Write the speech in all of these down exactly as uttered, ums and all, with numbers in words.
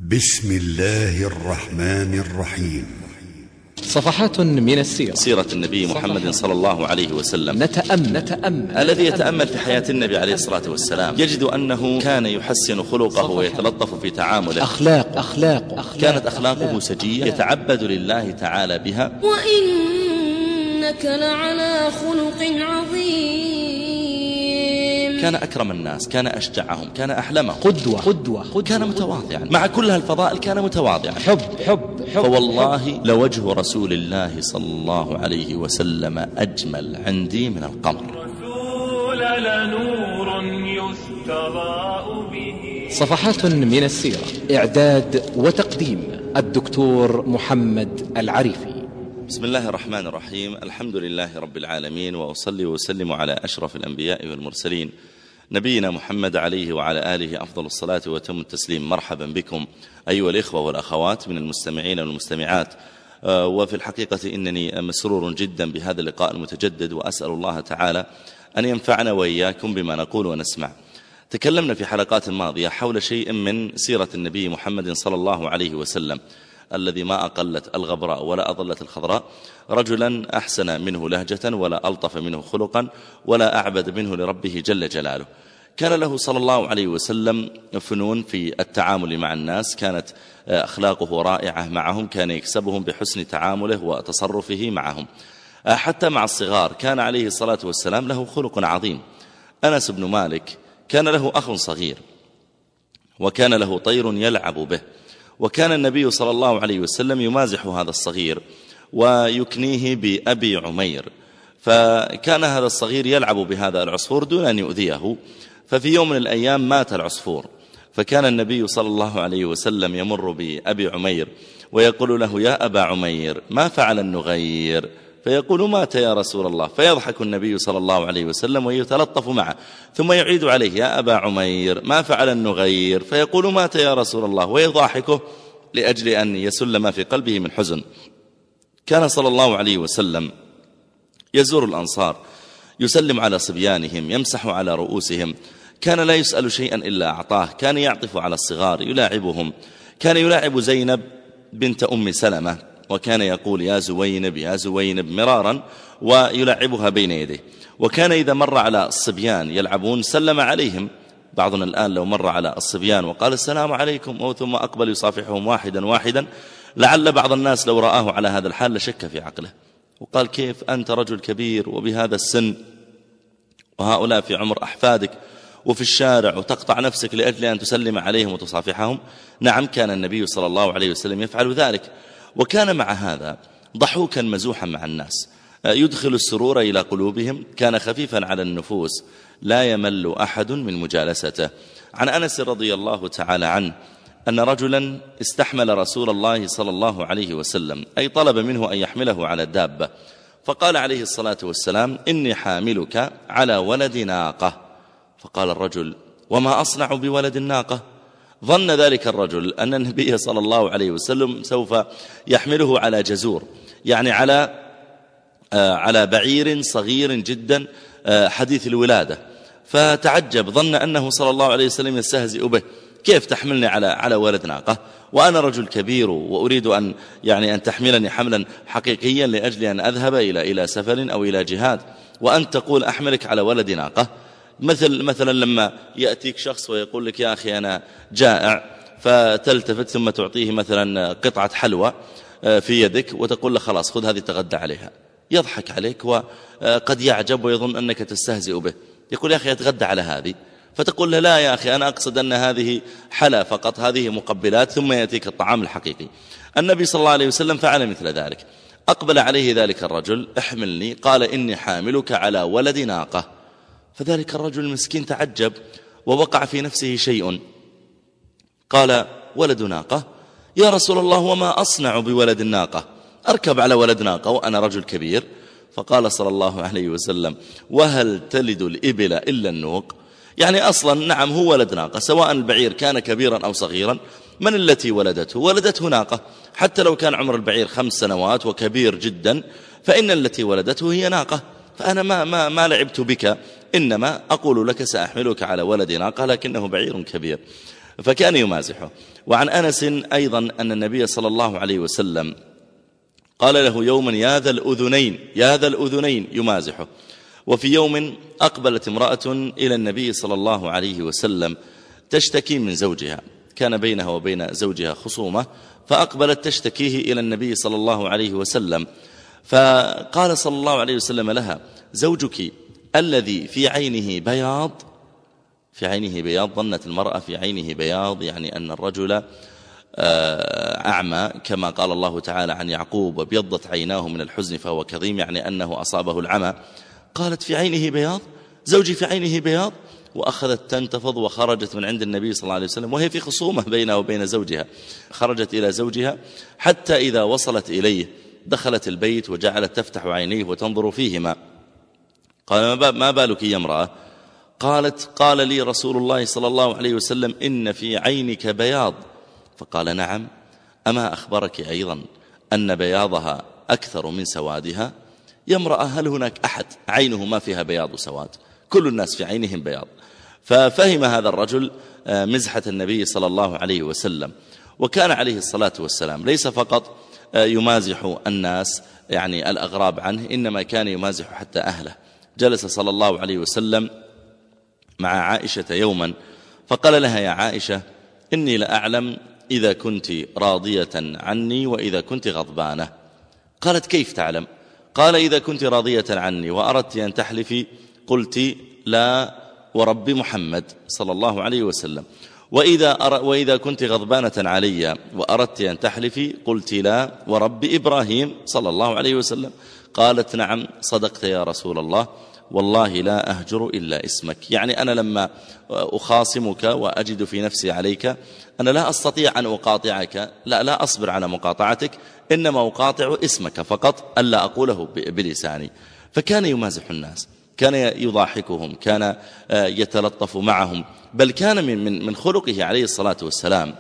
بسم الله الرحمن الرحيم. صفحات من السيرة. سيرة النبي محمد صلى الله عليه وسلم. نتأمل, نتأمل الذي يتأمل في حياة النبي عليه الصلاة والسلام يجد أنه كان يحسن خلقه ويتلطف في تعامله. أخلاق أخلاق, أخلاق كانت أخلاقه سجية يتعبد لله تعالى بها. وإنك لعلى خلق عظيم. كان أكرم الناس، كان أشجعهم، كان أحلمهم، قدوة, قدوة, قدوة كان متواضعا مع كل هالفضائل، كان متواضعا. حب حب, حب فوالله لوجه رسول الله صلى الله عليه وسلم أجمل عندي من القمر. لنور يستضاء به. صفحات من السيرة. إعداد وتقديم الدكتور محمد العريفي. بسم الله الرحمن الرحيم. الحمد لله رب العالمين، وأصلي وسلم على أشرف الأنبياء والمرسلين نبينا محمد عليه وعلى آله أفضل الصلاة وتم التسليم. مرحبا بكم أيها الإخوة والأخوات من المستمعين والمستمعات. وفي الحقيقة إنني مسرور جدا بهذا اللقاء المتجدد، وأسأل الله تعالى أن ينفعنا وإياكم بما نقول ونسمع. تكلمنا في حلقات ماضية حول شيء من سيرة النبي محمد صلى الله عليه وسلم، الذي ما أقلت الغبراء ولا أضلت الخضراء، رجلا أحسن منه لهجة ولا ألطف منه خلقا ولا أعبد منه لربه جل جلاله. كان له صلى الله عليه وسلم فنون في التعامل مع الناس، كانت أخلاقه رائعة معهم، كان يكسبهم بحسن تعامله وتصرفه معهم. حتى مع الصغار كان عليه الصلاة والسلام له خلق عظيم. أنس بن مالك كان له أخ صغير، وكان له طير يلعب به، وكان النبي صلى الله عليه وسلم يمازح هذا الصغير ويكنيه بأبي عمير. فكان هذا الصغير يلعب بهذا العصفور دون أن يؤذيه، ففي يوم من الأيام مات العصفور، فكان النبي صلى الله عليه وسلم يمر بأبي عمير ويقول له: يا أبا عمير، ما فعل النغير؟ فيقول: مات يا رسول الله. فيضحك النبي صلى الله عليه وسلم ويتلطف معه، ثم يعيد عليه: يا أبا عمير، ما فعل النغير؟ فيقول: مات يا رسول الله، ويضحكه لأجل أن يسل ما في قلبه من حزن. كان صلى الله عليه وسلم يزور الأنصار، يسلم على صبيانهم، يمسح على رؤوسهم، كان لا يسأل شيئا إلا أعطاه، كان يعطف على الصغار، يلاعبهم. كان يلاعب زينب بنت أم سلمة، وكان يقول: يا زوينب يا زوينب مرارا، ويلعبها بين يديه. وكان إذا مر على الصبيان يلعبون سلم عليهم. بعضنا الآن لو مر على الصبيان وقال: السلام عليكم، أو ثم أقبل يصافحهم واحدا واحدا، لعل بعض الناس لو رآه على هذا الحال لشك في عقله وقال: كيف أنت رجل كبير وبهذا السن، وهؤلاء في عمر أحفادك، وفي الشارع، وتقطع نفسك لأجل أن تسلم عليهم وتصافحهم؟ نعم، كان النبي صلى الله عليه وسلم يفعل ذلك. وكان مع هذا ضحوكا مزوحا مع الناس، يدخل السرور إلى قلوبهم، كان خفيفا على النفوس، لا يمل أحد من مجالسته. عن أنس رضي الله تعالى عنه أن رجلا استحمل رسول الله صلى الله عليه وسلم، أي طلب منه أن يحمله على الدابة، فقال عليه الصلاة والسلام: إني حاملك على ولد ناقة. فقال الرجل: وما أصنع بولد الناقة؟ ظن ذلك الرجل أن النبي صلى الله عليه وسلم سوف يحمله على جزور، يعني على على بعير صغير جدا حديث الولادة، فتعجب، ظن أنه صلى الله عليه وسلم يستهزئ به: كيف تحملني على على ولد ناقة وأنا رجل كبير وأريد أن يعني أن تحملني حملا حقيقيا لأجل أن أذهب إلى إلى سفر أو إلى جهاد، وأنت تقول أحملك على ولد ناقة؟ مثل مثلا لما يأتيك شخص ويقول لك: يا أخي أنا جائع، فتلتفت ثم تعطيه مثلا قطعة حلوى في يدك وتقول له: خلاص خذ هذه تغدى عليها. يضحك عليك وقد يعجب ويظن أنك تستهزئ به، يقول: يا أخي أتغدى على هذه، فتقول له: لا يا أخي، أنا أقصد أن هذه حلا فقط، هذه مقبلات، ثم يأتيك الطعام الحقيقي. النبي صلى الله عليه وسلم فعل مثل ذلك، أقبل عليه ذلك الرجل: احملني. قال: إني حاملك على ولد ناقة. فذلك الرجل المسكين تعجب ووقع في نفسه شيء، قال: ولد ناقة يا رسول الله، وما أصنع بولد الناقة؟ أركب على ولد ناقة وأنا رجل كبير؟ فقال صلى الله عليه وسلم: وهل تلد الإبل إلا النوق؟ يعني أصلا نعم هو ولد ناقة، سواء البعير كان كبيرا أو صغيرا، من التي ولدته؟ ولدته ناقة، حتى لو كان عمر البعير خمس سنوات وكبير جدا، فإن التي ولدته هي ناقة. فأنا ما, ما, ما لعبت بك، إنما أقول لك سأحملك على ولد ناقة، لكنه بعير كبير. فكان يمازحه. وعن أنس أيضا أن النبي صلى الله عليه وسلم قال له يوما يا ذا الأذنين يا ذا الأذنين يمازحه. وفي يوم أقبلت امرأة إلى النبي صلى الله عليه وسلم تشتكي من زوجها، كان بينها وبين زوجها خصومة، فأقبلت تشتكيه إلى النبي صلى الله عليه وسلم، فقال صلى الله عليه وسلم لها زوجك الذي في عينه بياض، في عينه بياض، ظنت المرأة في عينه بياض يعني أن الرجل أعمى، كما قال الله تعالى عن يعقوب وبيضت عيناه من الحزن فهو كظيم، يعني أنه أصابه العمى. قالت في عينه بياض، زوجي في عينه بياض، وأخذت تنتفض وخرجت من عند النبي صلى الله عليه وسلم وهي في خصومة بينها وبين زوجها. خرجت إلى زوجها حتى إذا وصلت إليه دخلت البيت وجعلت تفتح عينيه وتنظر فيهما. قال ما بالك يا امرأة؟ قالت قال لي رسول الله صلى الله عليه وسلم إن في عينك بياض. فقال نعم، أما أخبرك أيضا أن بياضها أكثر من سوادها؟ يا امرأة هل هناك أحد عينه ما فيها بياض وسواد؟ كل الناس في عينهم بياض. ففهم هذا الرجل مزحة النبي صلى الله عليه وسلم. وكان عليه الصلاة والسلام ليس فقط يمازح الناس يعني الأغراب عنه، إنما كان يمازح حتى أهله. جلس صلى الله عليه وسلم مع عائشة يوما فقال لها يا عائشة إني لأعلم إذا كنت راضية عني وإذا كنت غضبانة. قالت كيف تعلم؟ قال إذا كنت راضية عني وأردت أن تحلفي قلت لا ورب محمد صلى الله عليه وسلم، وإذا, وإذا كنت غضبانة علي وأردت أن تحلفي قلت لا ورب إبراهيم صلى الله عليه وسلم. قالت نعم صدقت يا رسول الله، والله لا أهجر إلا اسمك. يعني أنا لما أخاصمك وأجد في نفسي عليك أنا لا أستطيع أن أقاطعك، لا لا أصبر على مقاطعتك، إنما أقاطع اسمك فقط ألا أقوله بلساني. فكان يمازح الناس، كان يضاحكهم، كان يتلطف معهم، بل كان من من من خلقه عليه الصلاة والسلام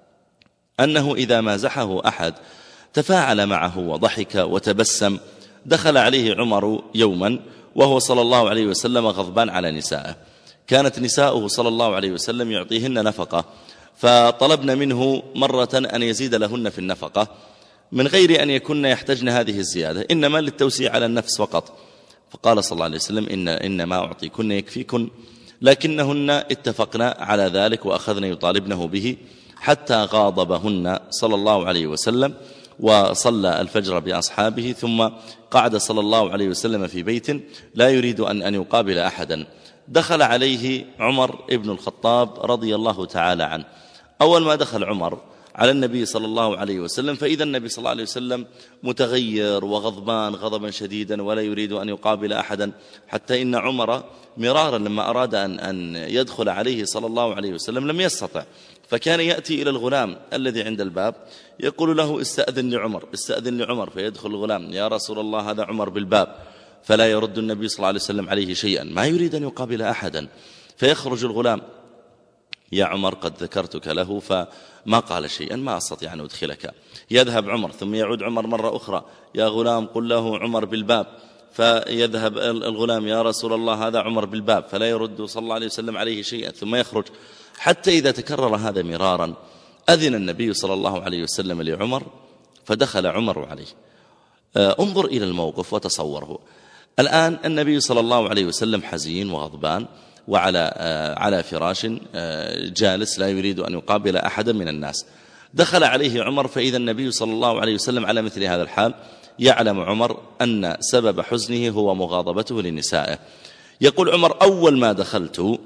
أنه إذا مازحه أحد تفاعل معه وضحك وتبسم. دخل عليه عمر يوما وهو صلى الله عليه وسلم غضبان على نسائه، كانت نساؤه صلى الله عليه وسلم يعطيهن نفقة، فطلبن منه مرة أن يزيد لهن في النفقة من غير أن يكن يحتجن هذه الزيادة، إنما للتوسيع على النفس فقط. فقال صلى الله عليه وسلم إن, إن ما أعطيكن يكفيكن، لكنهن اتفقنا على ذلك وأخذن يطالبنه به حتى غاضبهن صلى الله عليه وسلم وصلى الفجر بأصحابه، ثم قعد صلى الله عليه وسلم في بيت لا يريد أن, أن يقابل أحدا. دخل عليه عمر ابن الخطاب رضي الله تعالى عنه. أول ما دخل عمر على النبي صلى الله عليه وسلم فإذا النبي صلى الله عليه وسلم متغير وغضبان غضبا شديدا ولا يريد أن يقابل أحدا، حتى إن عمر مرارا لما أراد أن, أن يدخل عليه صلى الله عليه وسلم لم يستطع، فكان يأتي إلى الغلام الذي عند الباب يقول له استأذن لعمر استأذن لعمر، فيدخل الغلام يا رسول الله هذا عمر بالباب، فلا يرد النبي صلى الله عليه وسلم عليه شيئا، ما يريد أن يقابل أحدا. فيخرج الغلام يا عمر قد ذكرتك له فما قال شيئا ما أستطيع أن أدخلك. يذهب عمر ثم يعود عمر مرة أخرى يا غلام قل له عمر بالباب، فيذهب الغلام يا رسول الله هذا عمر بالباب، فلا يرد صلى الله عليه وسلم عليه شيئا، ثم يخرج. حتى إذا تكرر هذا مرارا أذن النبي صلى الله عليه وسلم لعمر فدخل عمر عليه. انظر إلى الموقف وتصوره. الآن النبي صلى الله عليه وسلم حزين وغضبان وعلى على فراش جالس لا يريد أن يقابل أحدا من الناس. دخل عليه عمر فإذا النبي صلى الله عليه وسلم على مثل هذا الحال. يعلم عمر أن سبب حزنه هو مغاضبته لنسائه. يقول عمر أول ما دخلت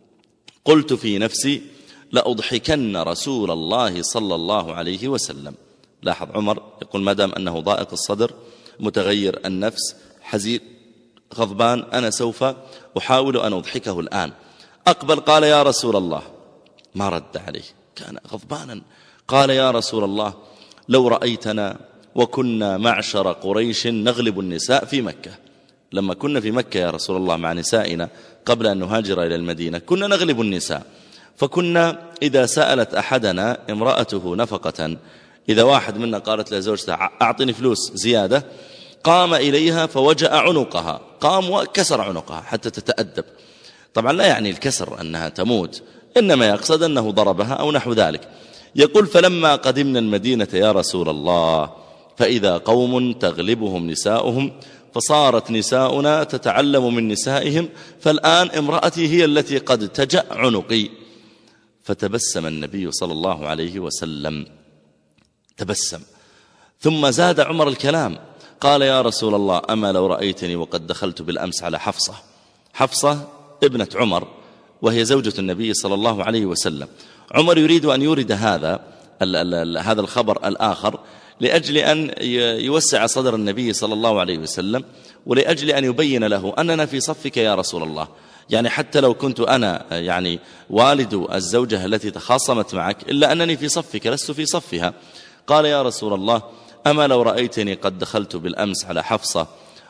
قلت في نفسي لأضحكن رسول الله صلى الله عليه وسلم. لاحظ عمر يقول ما دام أنه ضائق الصدر متغير النفس حزين غضبان أنا سوف أحاول أن أضحكه الآن. أقبل قال يا رسول الله، ما رد عليه كان غضبانا. قال يا رسول الله لو رأيتنا وكنا معشر قريش نغلب النساء في مكة. لما كنا في مكة يا رسول الله مع نسائنا قبل أن نهاجر إلى المدينة كنا نغلب النساء، فكنا إذا سألت أحدنا امرأته نفقة، إذا واحد منا قالت لزوجته أعطني فلوس زيادة قام إليها فوجأ عنقها، قام وكسر عنقها حتى تتأدب. طبعا لا يعني الكسر أنها تموت، إنما يقصد أنه ضربها أو نحو ذلك. يقول فلما قدمنا المدينة يا رسول الله فإذا قوم تغلبهم نساؤهم فصارت نساؤنا تتعلم من نسائهم فالآن امرأتي هي التي قد تجأ عنقي. فتبسم النبي صلى الله عليه وسلم، تبسم، ثم زاد عمر الكلام، قال يا رسول الله أما لو رأيتني وقد دخلت بالأمس على حفصة. حفصة ابنة عمر وهي زوجة النبي صلى الله عليه وسلم. عمر يريد أن يورد هذا هذا الخبر الآخر لأجل أن يوسع صدر النبي صلى الله عليه وسلم، ولأجل أن يبين له أننا في صفك يا رسول الله. يعني حتى لو كنت أنا يعني والد الزوجة التي تخاصمت معك إلا أنني في صفك لست في صفها. قال يا رسول الله أما لو رأيتني قد دخلت بالأمس على حفصة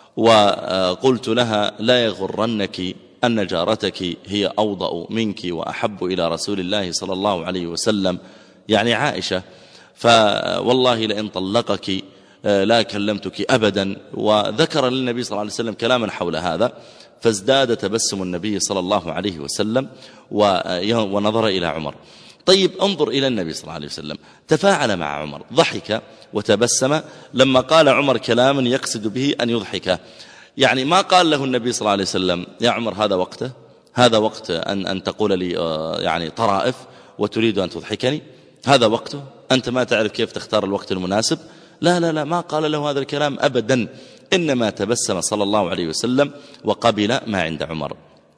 وقلت لها لا يغرنك أن جارتك هي أوضأ منك وأحب إلى رسول الله صلى الله عليه وسلم، يعني عائشة، فوالله لئن طلقك لا كلمتك أبدا. وذكر للنبي صلى الله عليه وسلم كلاما حول هذا، فازداد تبسم النبي صلى الله عليه وسلم ونظر إلى عمر. طيب انظر إلى النبي صلى الله عليه وسلم، تفاعل مع عمر، ضحك وتبسم لما قال عمر كلاما يقصد به أن يضحكه. يعني ما قال له النبي صلى الله عليه وسلم يا عمر هذا وقته، هذا وقت أن, أن تقول لي يعني طرائف وتريد أن تضحكني، هذا وقته، أنت ما تعرف كيف تختار الوقت المناسب. لا لا لا، ما قال له هذا الكلام أبدا، إنما تبسم صلى الله عليه وسلم وقبل ما عند عمر.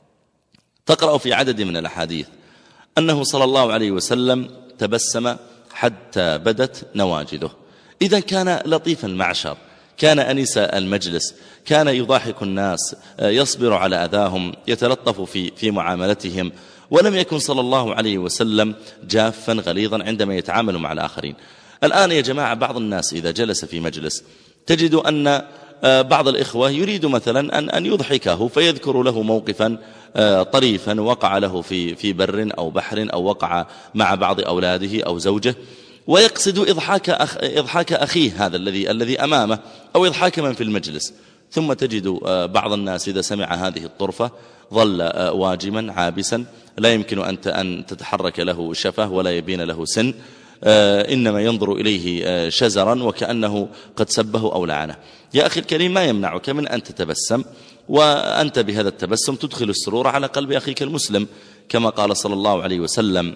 تقرأ في عدد من الأحاديث أنه صلى الله عليه وسلم تبسم حتى بدت نواجذه. إذا كان لطيف المعشر، كان أنيس المجلس، كان يضاحك الناس، يصبر على أذاهم، يتلطف في في معاملتهم، ولم يكن صلى الله عليه وسلم جافا غليظا عندما يتعامل مع الآخرين. الآن يا جماعة بعض الناس إذا جلس في مجلس تجد أن بعض الإخوة يريد مثلا أن أن يضحكه فيذكر له موقفا طريفا وقع له في في بر أو بحر أو وقع مع بعض أولاده أو زوجه، ويقصد إضحاك أخ إضحاك أخيه هذا الذي الذي أمامه أو إضحاك من في المجلس. ثم تجد بعض الناس إذا سمع هذه الطرفة ظل واجما عابسا، لا يمكن أن أن تتحرك له شفة ولا يبين له سن، إنما ينظر إليه شزرا وكأنه قد سبه أو لعنه. يا أخي الكريم، ما يمنعك من أن تتبسم، وأنت بهذا التبسم تدخل السرور على قلب أخيك المسلم، كما قال صلى الله عليه وسلم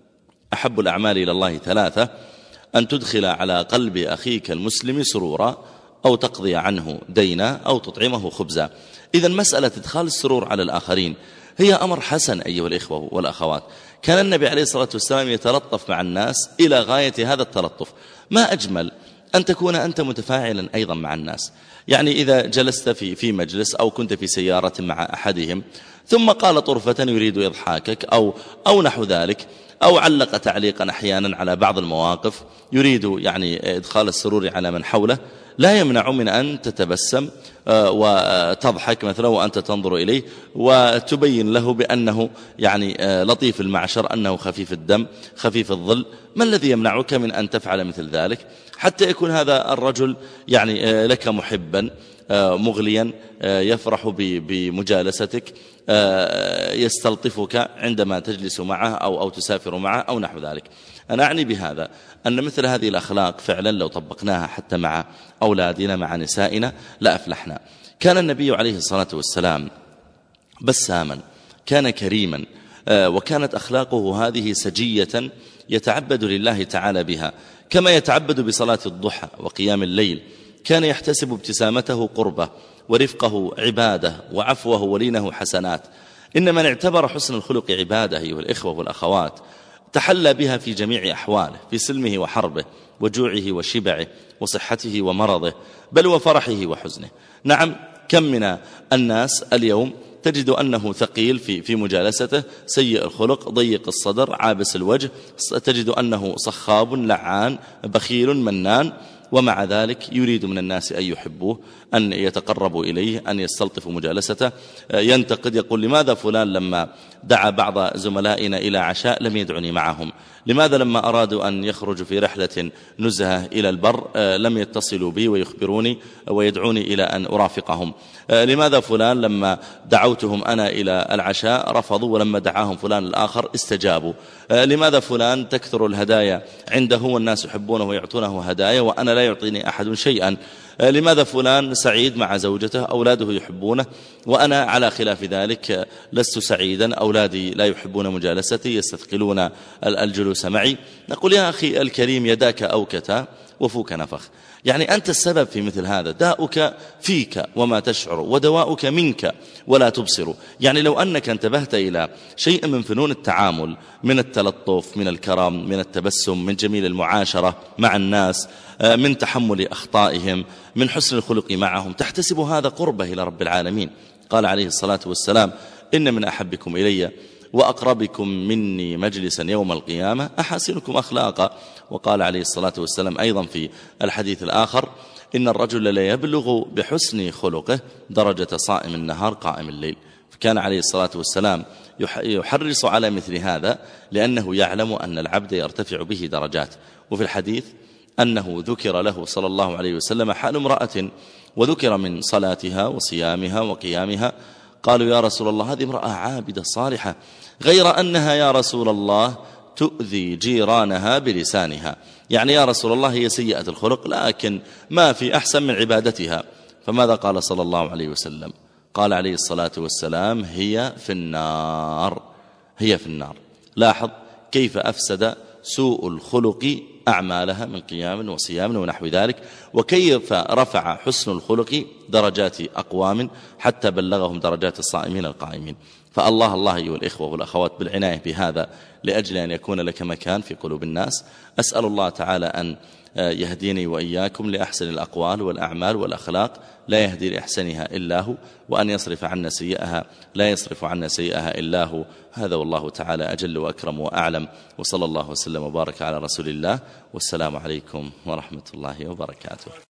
أحب الأعمال إلى الله ثلاثة: أن تدخل على قلب أخيك المسلم سرورا، أو تقضي عنه دينا، أو تطعمه خبزا. إذن مسألة إدخال السرور على الآخرين هي أمر حسن أيها الإخوة والأخوات. كان النبي عليه الصلاة والسلام يتلطف مع الناس إلى غاية هذا التلطف. ما أجمل أن تكون أنت متفاعلا أيضا مع الناس. يعني إذا جلست في في مجلس أو كنت في سيارة مع أحدهم ثم قال طرفة يريد إضحاكك أو أو نحو ذلك، أو علق تعليقا أحيانا على بعض المواقف يريد يعني إدخال السرور على من حوله، لا يمنع من أن تتبسم وتضحك مثلا وأنت تنظر إليه، وتبين له بأنه يعني لطيف المعشر، أنه خفيف الدم خفيف الظل. ما الذي يمنعك من أن تفعل مثل ذلك حتى يكون هذا الرجل يعني لك محبا مغليا، يفرح بمجالستك، يستلطفك عندما تجلس معه أو أو تسافر معه أو نحو ذلك. أنا أعني بهذا أن مثل هذه الأخلاق فعلا لو طبقناها حتى مع أولادنا مع نسائنا لا أفلحنا. كان النبي عليه الصلاة والسلام بساما، كان كريما، وكانت أخلاقه هذه سجية يتعبد لله تعالى بها، كما يتعبد بصلاة الضحى وقيام الليل. كان يحتسب ابتسامته قربة، ورفقه عبادة، وعفوه ولينه حسنات. إن من اعتبر حسن الخلق عبادة أيها الإخوة والأخوات تحلى بها في جميع أحواله، في سلمه وحربه، وجوعه وشبعه، وصحته ومرضه، بل وفرحه وحزنه. نعم، كم من الناس اليوم تجد أنه ثقيل في في مجالسته، سيء الخلق، ضيق الصدر، عابس الوجه، تجد أنه صخاب لعان بخيل منان، ومع ذلك يريد من الناس أن يحبوه، أن يتقربوا إليه، أن يستلطفوا مجالسته. ينتقد يقول: لماذا فلان لما دعا بعض زملائنا إلى عشاء لم يدعني معهم؟ لماذا لما أرادوا أن يخرجوا في رحلة نزهة إلى البر لم يتصلوا بي ويخبروني ويدعوني إلى أن أرافقهم؟ لماذا فلان لما دعوتهم أنا إلى العشاء رفضوا ولما دعاهم فلان الآخر استجابوا؟ لماذا فلان تكثر الهدايا عنده والناس يحبونه ويعطونه هدايا وأنا لا يعطيني أحد شيئا؟ لماذا فلان سعيد مع زوجته أولاده يحبونه وأنا على خلاف ذلك لست سعيدا، أولادي لا يحبون مجالستي يستثقلون الجلوس معي؟ نقول: يا أخي الكريم، يداك أوكتا وفوك نفخ. يعني أنت السبب في مثل هذا، داؤك فيك وما تشعر ودواؤك منك ولا تبصر. يعني لو أنك انتبهت إلى شيء من فنون التعامل، من التلطف، من الكرم، من التبسم، من جميل المعاشرة مع الناس، من تحمل أخطائهم، من حسن الخلق معهم، تحتسب هذا قربة إلى رب العالمين. قال عليه الصلاة والسلام: إن من أحبكم إلي وأقربكم مني مجلسا يوم القيامة أحسنكم أخلاقا. وقال عليه الصلاة والسلام أيضا في الحديث الآخر: إن الرجل لا يبلغ بحسن خلقه درجة صائم النهار قائم الليل. فكان عليه الصلاة والسلام يحرص على مثل هذا لأنه يعلم أن العبد يرتفع به درجات. وفي الحديث أنه ذكر له صلى الله عليه وسلم حال امرأة وذكر من صلاتها وصيامها وقيامها، قالوا: يا رسول الله، هذه امرأة عابدة صالحة، غير أنها يا رسول الله تؤذي جيرانها بلسانها. يعني يا رسول الله هي سيئة الخلق لكن ما في أحسن من عبادتها. فماذا قال صلى الله عليه وسلم؟ قال عليه الصلاة والسلام: هي في النار، هي في النار. لاحظ كيف أفسد سوء الخلق أعمالها من قيام وصيام ونحو ذلك، وكيف رفع حسن الخلق درجات أقوام حتى بلغهم درجات الصائمين القائمين. فالله الله أيها الإخوة والأخوات بالعناية بهذا لأجل أن يكون لك مكان في قلوب الناس. أسأل الله تعالى أن يهديني وإياكم لأحسن الأقوال والأعمال والأخلاق لا يهدي لأحسنها إلا هو، وأن يصرف عنا سيئها لا يصرف عنا سيئها إلا هو. هذا والله تعالى أجل وأكرم وأعلم، وصلى الله وسلم وبارك على رسول الله، والسلام عليكم ورحمة الله وبركاته.